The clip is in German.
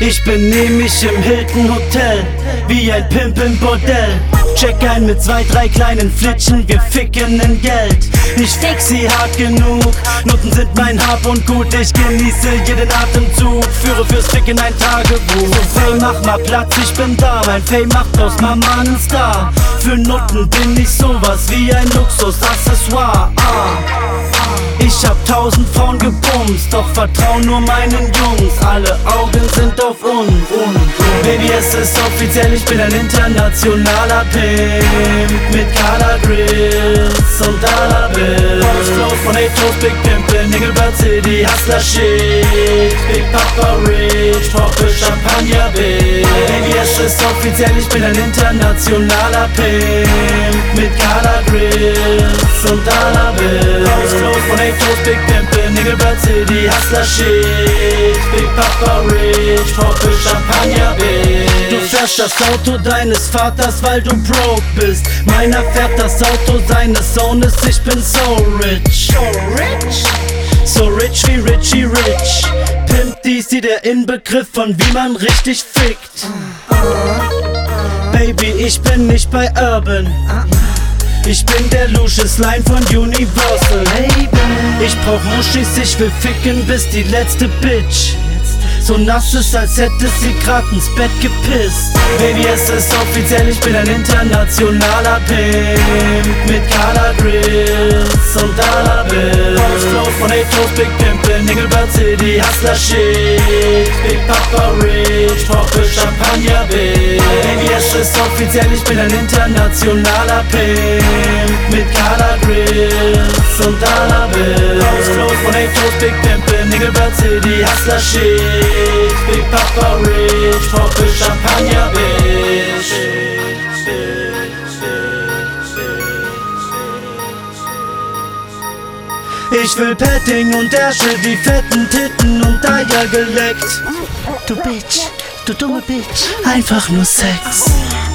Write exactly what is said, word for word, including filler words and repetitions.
Ich bin nämlich im Hilton Hotel, wie ein Pimp im Bordell. Check ein mit zwei, drei kleinen Flitschen, wir ficken in Geld. Ich fick sie hart genug, Nutten sind mein Hab und Gut. Ich genieße jeden Atemzug, führe fürs Ficken ein Tagebuch. So Fame, mach mal Platz, ich bin da, mein Fame macht aus Mama einen Star. Für Nutten bin ich sowas wie ein Luxusaccessoire. ah. Ich hab tausend Frauen gebumst, doch vertrau nur meinen Jungs. Alle Augen sind auf uns. Baby, es ist offiziell, ich bin ein internationaler Pimp mit Color Grills und Dollar Bills. Flow von A-Toast, Big Pimpin', Engelbert City, Hustler Shit, Big Papa Rich, Poppe Champagner Bill. Baby, es ist offiziell, ich bin ein internationaler Pimp mit Color Grills und Dollar Bills. Flow von A-Toast, Big Pimpin', Engelbert City, Hustler Shit, Big Papa Rich, Poppe Champagner Bill. Du fährst das Auto deines Vaters, weil du broke bist. Meiner fährt das Auto seines Sohnes, ich bin so rich. So rich? So rich wie Richie Rich. Pimp D C, der Inbegriff von wie man richtig fickt. Baby, ich bin nicht bei Urban. Ich bin der Lucius Lyon von Universal. Ich brauch Muschis, ich will ficken bis die letzte Bitch so nass ist, als hätte sie grad ins Bett gepisst. Baby, es ist offiziell, ich bin ein internationaler Pimp mit Color Grills und Dollar Bills. Flow von A-Toast, Big Pimpin', Engelbert City, Hustler Shit, Big Papa Rich, Poppe Champagner Bill. Baby, es ist offiziell, ich bin ein internationaler Pimp mit Color Grills und Dollar Bills. Flow von A-Toast, Big Pimpin', Engelbert City, Hustler Shit, Big Papa Rich, Poppe Champagner Bitch. Ich will Petting und Ärsche, die fetten Titten und Eier geleckt. Du Bitch, du dumme Bitch. Einfach nur Sex.